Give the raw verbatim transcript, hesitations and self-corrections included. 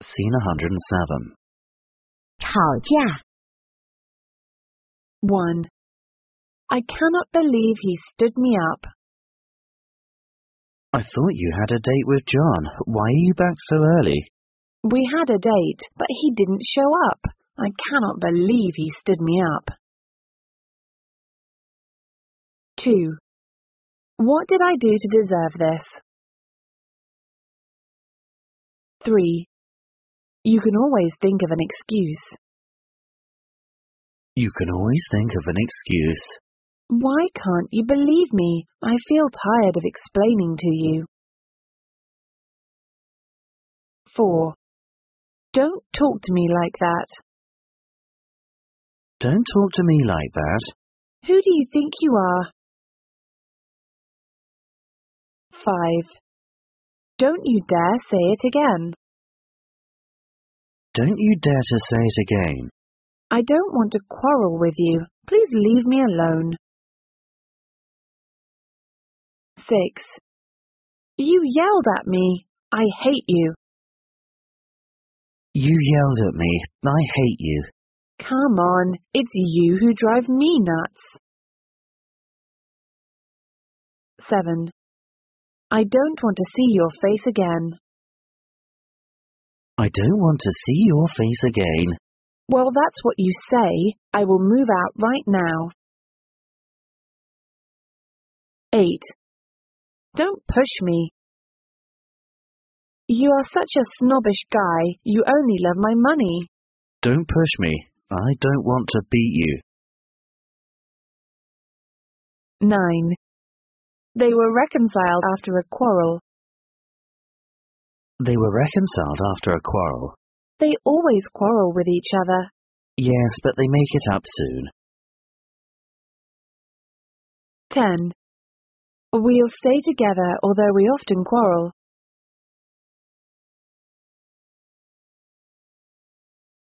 Scene one hundred seven. 吵架 one. I cannot believe he stood me up. I thought you had a date with John. Why are you back so early? We had a date, but he didn't show up. I cannot believe he stood me up. two. What did I do to deserve this? three. You can always think of an excuse. You can always think of an excuse. Why can't you believe me? I feel tired of explaining to you. four. Don't talk to me like that. Don't talk to me like that. Who do you think you are? five. Don't you dare say it again. Don't you dare to say it again. I don't want to quarrel with you. Please leave me alone. six. You yelled at me. I hate you. You yelled at me. I hate you. Come on, it's you who drive me nuts. seven. I don't want to see your face again. I don't want to see your face again. Well, that's what you say. I will move out right now. eight. Don't push me. You are such a snobbish guy. You only love my money. Don't push me. I don't want to beat you. nine. They were reconciled after a quarrel. They were reconciled after a quarrel. They always quarrel with each other. Yes, but they make it up soon. ten. We'll stay together, although we often quarrel.